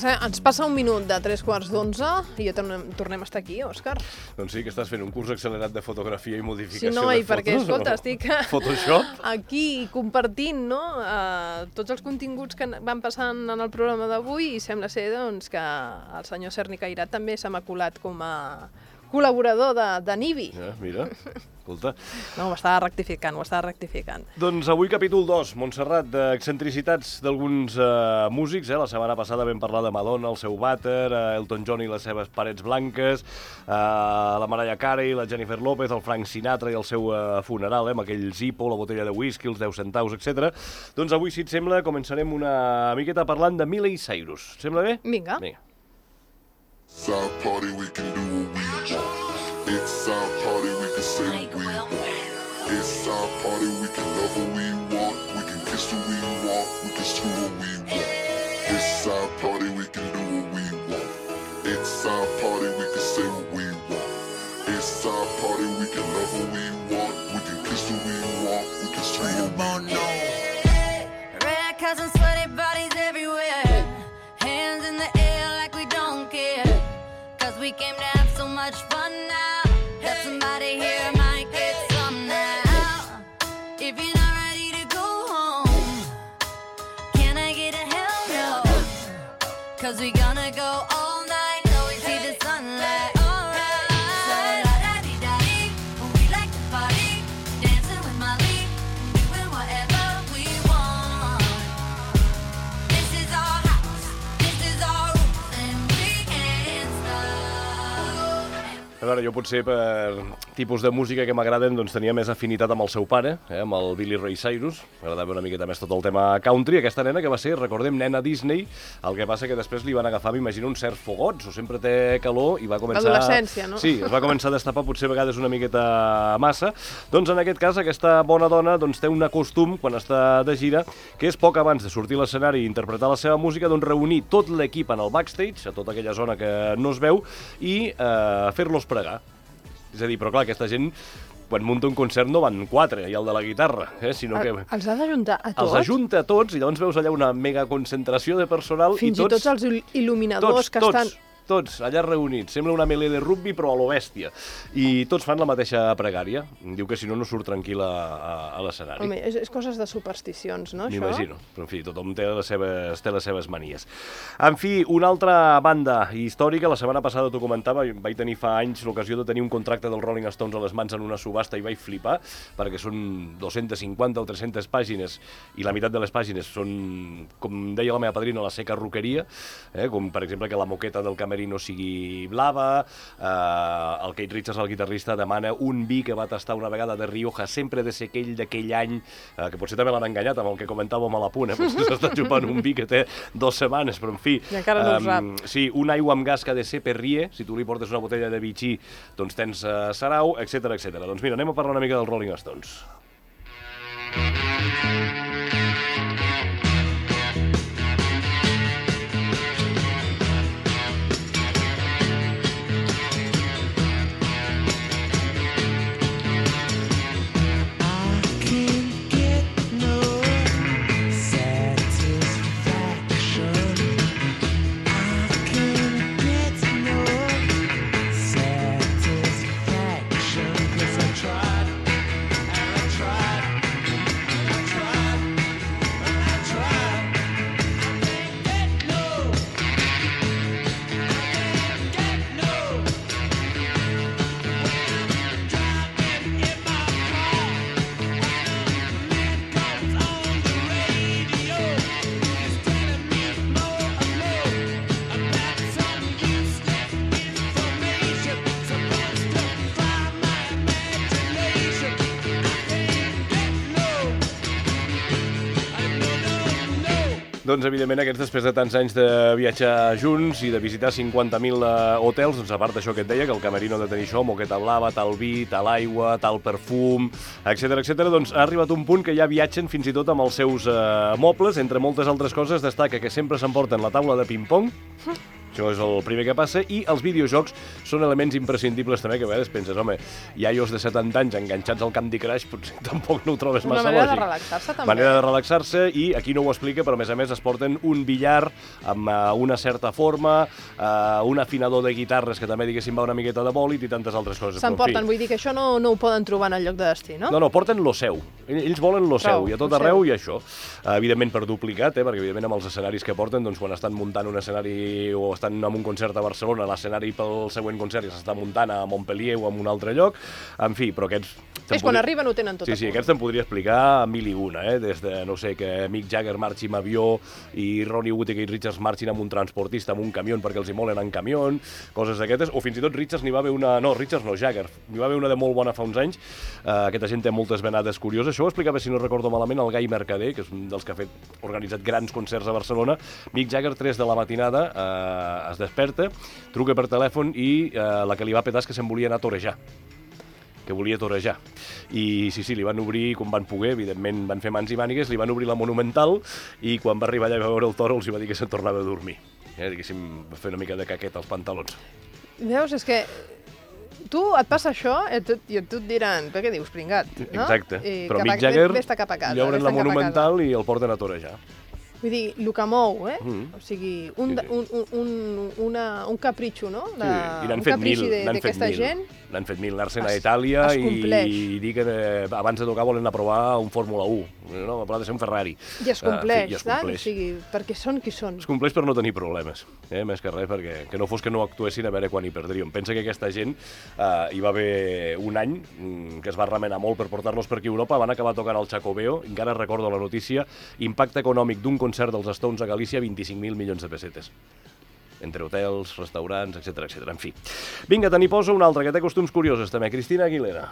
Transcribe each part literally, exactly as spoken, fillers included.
ens passa un minut de tres quarts d'onze i ja tornem, tornem a estar aquí, Òscar. Doncs sí, que estàs fent un curs accelerat de fotografia i modificació sí, no, de i perquè, fotos. escolta, o... estic Photoshop? aquí compartint no, uh, tots els continguts que van passant en el programa d'avui i sembla ser doncs, que el senyor Serni Cairat també s'ha maculat com a col·laborador de, de Nibi. Ja, mira, escolta. No, ho estava rectificant, ho estava rectificant. Doncs avui capítol dos, Montserrat, d'excentricitats d'alguns uh, músics. Eh? La setmana passada vam parlar de Madonna, el seu vàter, uh, Elton John i les seves parets blanques, uh, la Mariah Carey, la Jennifer López, el Frank Sinatra i el seu uh, funeral, eh? amb aquell Zippo, la botella de whisky, els deu centaus, etcètera. Doncs avui, si et sembla, començarem una miqueta parlant de Miley Cyrus. Sembla bé? Vinga. Vinga. It's our party, we can do what we want. It's our party, we can say what we want. It's our party, we can love what we want. We can kiss who we want, we can screw what we want. It's our party, we can do what we want. It's our party, we can say what we want. It's our party, we can love what we want. We can kiss who we want, we can screw what we want. Red cups and sweaty bodies everywhere. Hands in the air like we don't care. We came to have so much fun now that somebody here might get some now. If you're not ready to go home, can I get a hell no? Cause we gonna go all night till we see the sunlight. Alright. So la-da-dee-da-dee, we like to party, dancing with Molly, doing whatever we want. This is our house, this is our rules, and we can't stop. A veure, jo potser per tipus de música que m'agraden doncs tenia més afinitat amb el seu pare, eh, amb el Billy Ray Cyrus. M'agradava una miqueta més tot el tema country. Aquesta nena que va ser, recordem, nena Disney, el que passa que després li van agafar, m'imagino, uns certs fogots, o sempre té calor, i va començar... L'adolescència, no? Sí, es va començar a destapar potser a vegades una miqueta massa. Doncs en aquest cas, aquesta bona dona doncs, té un costum, quan està de gira, que és poc abans de sortir a l'escenari i interpretar la seva música, doncs reunir tot l'equip en el backstage, a tota aquella zona que no es veu, i eh, fer-los pregar. És a dir, però clar, aquesta gent, quan munta un concert no van quatre, i el de la guitarra, eh, sinó que... Els ha d'ajuntar a tots? Els ajunta a tots, i llavors veus allà una mega concentració de personal. Fins i tots, i tots els il·luminadors tots, que tots. estan... Tots allà reunits. Sembla una melé de rugby, però a lo bèstia. I tots fan la mateixa pregària. Diu que si no, no surt tranquil a, a, a l'escenari. Home, és, és coses de supersticions, no, això? M'imagino. Però, en fi, tothom té les, seves, té les seves manies. En fi, una altra banda històrica. La setmana passada t'ho comentava, vaig tenir fa anys l'ocasió de tenir un contracte dels Rolling Stones a les mans en una subhasta i vaig flipar, perquè són dues-centes cinquanta o tres-centes pàgines, i la meitat de les pàgines són, com deia la meva padrina, la seca roqueria, eh, com per exemple que la moqueta del camerino no sigui blava, eh, el Keith Richards, el guitarrista, demana un vi que va tastar una vegada de Rioja, sempre de ser aquell d'aquell any, eh, que potser també l'han enganyat amb el que comentàvem a la punt, eh, potser s'està xupant un vi que té dues setmanes, però en fi... I encara no ho sap. Um, sí, un aigua amb gas que ha de ser Perrier, si tu li portes una botella de Vichy, doncs tens uh, sarau, etcètera, etcètera. Doncs mira, anem a parlar una mica dels Rolling Stones. Doncs, evidentment, aquests, després de tants anys de viatjar junts i de visitar cinquanta mil uh, hotels, doncs, a part d'això que et deia, que el camerino ha de tenir això, moqueta blava, tal vi, tal aigua, tal perfum, etcètera, etcètera, doncs ha arribat un punt que ja viatgen fins i tot amb els seus uh, mobles. Entre moltes altres coses, destaca que sempre s'emporten la taula de ping-pong. Això és el primer que passa, i els videojocs són elements imprescindibles també, que a vegades penses, home, iaios de setanta anys enganxats al Candy Crush, potser tampoc no ho trobes Una massa lògic. manera de relaxar-se, també. Manera de relaxar-se, i aquí no ho explica, però a més a més es porten un billar amb uh, una certa forma, uh, un afinador de guitarres que també, diguéssim, va una miqueta de bòlit i tantes altres coses. S'emporten, vull dir que això no, no ho poden trobar en el lloc de destí, no? No, no, porten lo seu. Ells volen lo seu, Prou, i a tot lo arreu seu. i això. Uh, evidentment per duplicat, eh, perquè evidentment amb els escenaris que porten, doncs quan estan muntant un escenari o estan en un concert a Barcelona, l'escenari pel següent concert ja s'està muntant a Montpellier o en un altre lloc. En fi, però aquests... És quan arriben ho tenen tot Sí, a sí, punt. aquests te'n podria explicar mil i una, eh? Des de, no sé, que Mick Jagger marxi amb avió i Ronnie Wood i Keith Richards marxin amb un transportista, amb un camió, perquè els hi molen en camió, coses d'aquestes, o fins i tot Richards n'hi va haver una... No, Richards no, Jagger. N'hi va haver una de molt bona fa uns anys. Uh, aquesta gent té moltes venades curioses. Això ho explicava, si no recordo malament, el Gai Mercader, que és un dels que ha fet, organitzat grans concerts a Barcelona. Mick Jagger, tres de la matinada, uh, es desperta, truca per telèfon i uh, la que li va petar és que se'n volia anar a torejar que volia torejar. I sí, sí, li van obrir, com van poder, evidentment van fer mans i mànigues, li van obrir la Monumental i quan va arribar allà a veure el toro els va dir que se'n tornava a dormir. Eh, diguéssim, va fer una mica de caqueta als pantalons. Veus, és que tu et passa això i tu, i tu et diran, per què dius, pringat? No? Exacte, I però cap a- Mick Jagger vés-te cap a casa, li obren la vés-te'n cap a casa. Monumental i el porten a torejar. Vull dir, el que mou, eh? Mm. O sigui, un, Sí, sí. un, un, un, una, un capritxo, no? De, Sí, i n'han un fet caprici mil, de- n'han fet d'aquesta mil. gent. N'han fet mil, anar-se'n a Es- Itàlia es i, compleix. i dir que eh, abans de tocar volen anar a provar un Fórmula u. No, ha de ser un Ferrari. I es Ah, en compleix, fi, i es saps? O compleix. sigui, perquè són qui són. Es compleix per no tenir problemes, eh? Més que res, perquè que no fos que no actuessin a veure quan hi perdríem. Pensa que aquesta gent eh, hi va haver un any mm, que es va remenar molt per portar-los per aquí a Europa, van acabar tocant al Xacobeo, encara recordo la notícia, impacte econòmic d'un concert dels Stones a Galícia, vint-i-cinc mil milions de pessetes. Entre hotels, restaurants, etcètera, etcètera. En fi. Vinga, te n'hi poso un altre, que té costums curiosos també. Cristina Aguilera.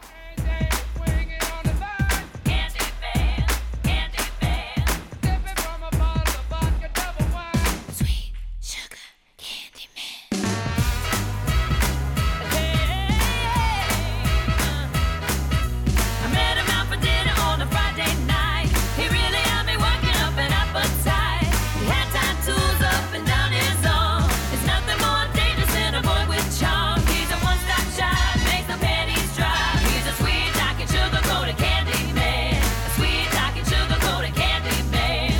I met him out for dinner on a Friday night. He really had me working up an appetite. He had tattoos up and down his arm. There's nothing more dangerous than a boy with charm. He's a one-stop shop, makes the panties dry. He's a sweet talking sugar-coated candy man. A sweet talking sugar-coated candy man.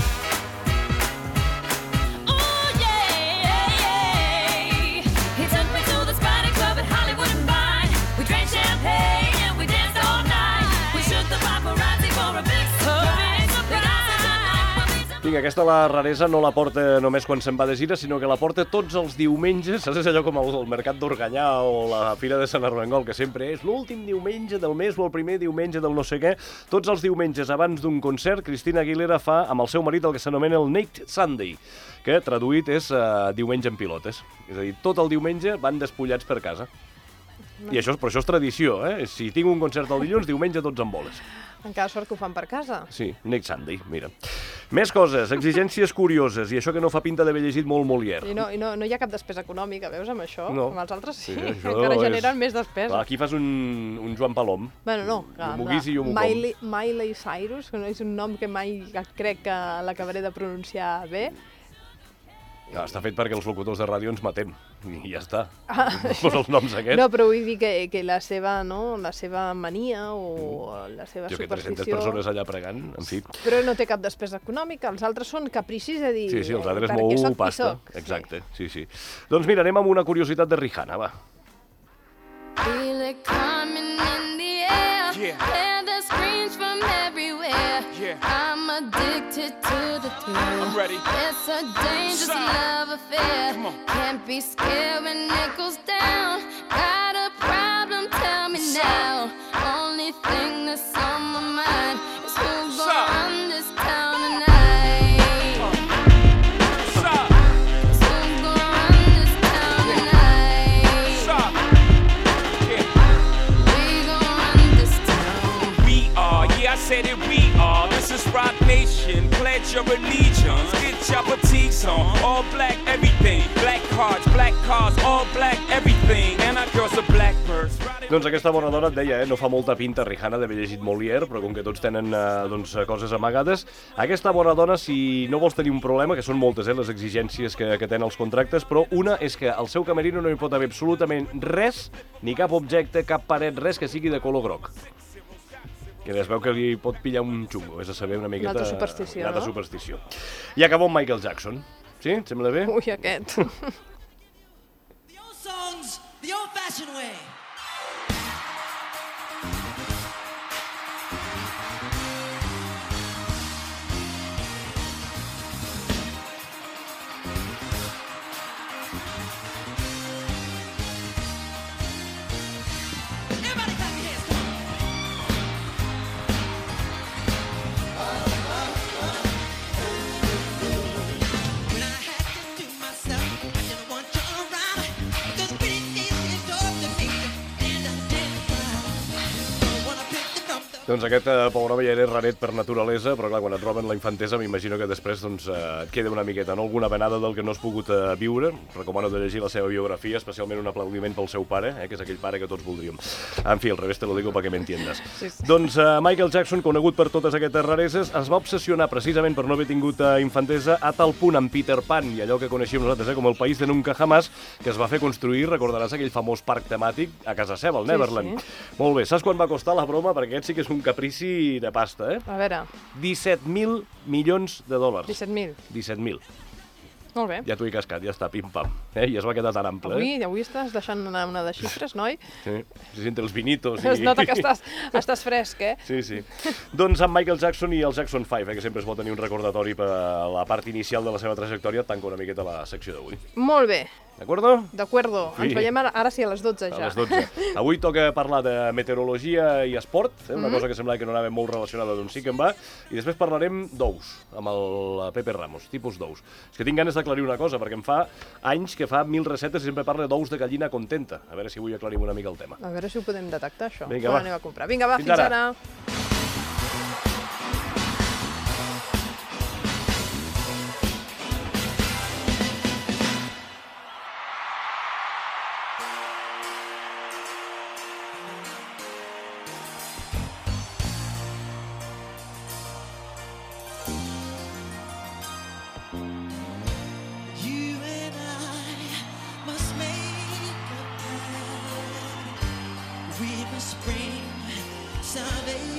Oh yeah, he took me to the Spotted Club at Hollywood and Vine. We drank champagne and we danced all night. We shook the paparazzi for a big surprise. We got such a night. Vinga, aquesta la raresa no la porta només quan se'n va de gira, sinó que la porta tots els diumenges. Saps, és allò com el, el Mercat d'Organyà o la Fira de Sant Armengol, que sempre és l'últim diumenge del mes o el primer diumenge del no sé què. Tots els diumenges abans d'un concert, Cristina Aguilera fa amb el seu marit el que s'anomena el Naked Sunday, que traduït és uh, diumenge en pilotes. És a dir, tot el diumenge van despullats per casa. I això, però això és tradició, eh? Si tinc un concert el dilluns, diumenge tots en boles. Encara sort que ho fan per casa. Sí, Naked Sunday, mira. Més coses, exigències curioses, i això que no fa pinta d'haver llegit molt Molière. I no, i no, no hi ha cap despesa econòmica, veus, amb això? No. Amb els altres sí, Sí, això encara és- generen més despesa. Clar, aquí fas un, un Joan Palom. Bueno, no, que Jo m'ho guis i jo m'ho com. Miley, Miley Cyrus, que no és un nom que mai crec que l'acabaré de pronunciar bé. Ah, està fet perquè els locutors de ràdio ens matem, i ja està. Ah, Posa els noms aquests. No, però vull dir que, que la, seva, no, la seva mania o la seva Jo que tres-centes superstició... persones allà pregant, en fi. Però no té cap despesa econòmica, els altres són capricis, és a dir... Sí, sí, els altres perquè mou soc qui pasta. soc. Exacte, sí, sí. Doncs mira, anem amb una curiositat de Rihanna, va. Feel it coming in the air. Yeah. Hear the screams from everywhere. Yeah. I'm addicted to the thrill. I'm ready. It's a dangerous Side. love affair. Come on. Can't be scared when it goes down. Got a problem? Tell me Side. now. Only thing that's on my mind is who's Side. gonna run this town tonight. Stop, Is who's gonna run this town tonight? stop. Yeah. We gonna run this town. We are, yeah, I said it, we are. This is Rock Nation. Pledge your allegiance. Get your boutiques on. All black, everything. Black cards, black cars, all black, everything. And our girls are blackbirds. Doncs aquesta bona dona et deia, eh, no fa molta pinta Rihanna d'haver llegit Molière, però com que tots tenen eh, doncs, coses amagades, aquesta bona dona, si no vols tenir un problema, que són moltes eh, les exigències que, que tenen els contractes, però una és que al seu camerino no hi pot haver absolutament res, ni cap objecte, cap paret, res que sigui de color groc. Que es veu que li pot pillar un xungo, és a saber una miqueta... Una altra superstició, una altra no? superstició. I acabó amb Michael Jackson. Sí? Et sembla bé? Ui, aquest. The old songs, the old-fashioned way. Everybody clap your hands, come on. When I had to do myself, I didn't want you around. Just beat me, it's all the things, and I didn't cry. Don't wanna pick the thumb, though. Doncs aquest eh, pobre veia és raret per naturalesa, però clar, quan et roben la infantesa m'imagino que després doncs, eh, et queda una miqueta, no? Alguna penada del que no has pogut eh, viure. Recomano de llegir la seva biografia, especialment un aplaudiment pel seu pare, eh, que és aquell pare que tots voldríem. En fi, al revés te lo digo para que me entiendas. Sí, sí. Doncs eh, Michael Jackson, conegut per totes aquestes rareses, es va obsessionar precisament per no haver tingut eh, infantesa a tal punt amb Peter Pan i allò que coneixíem nosaltres eh, com el país de nunca jamás, que es va fer construir, recordaràs aquell famós parc temàtic a casa seva, el Sí, Neverland. sí. Molt bé, saps quan va costar la broma? Perquè aquest sí que és un caprici de pasta, eh? A veure, disset mil milions de dòlars. disset mil. disset mil. Molt bé. Ja t'ho he cascat, ja està, pim-pam. Eh? I es va quedar tan ample, Avui, eh? avui estàs deixant anar una de xifres, noi? Sí, sí, entre els vinitos i... Es nota que estàs, estàs fresc, eh? Sí, sí. Doncs amb Michael Jackson i el Jackson cinc, eh, que sempre es vol tenir un recordatori per a la part inicial de la seva trajectòria, tanca una miqueta la secció d'avui. Molt bé, D'acord? d'acuerdo. Sí. Ens veiem ara, ara sí a les dotze A ja. les dotze. Avui toca parlar de meteorologia i esport, eh? una Mhm. cosa que semblava que no anava molt relacionada, doncs sí que en va. I després parlarem d'ous, amb el Pepe Ramos, tipus d'ous. És que tinc ganes d'aclarir una cosa, perquè em fa anys que fa mil receptes i sempre parla d'ous de gallina contenta. A veure si avui aclarim una mica el tema. A veure si ho podem detectar, això. Vinga, Quan va. anem a comprar. Vinga, va, Fins fins, ara. ara. You and I must make a plan. We must bring salvation.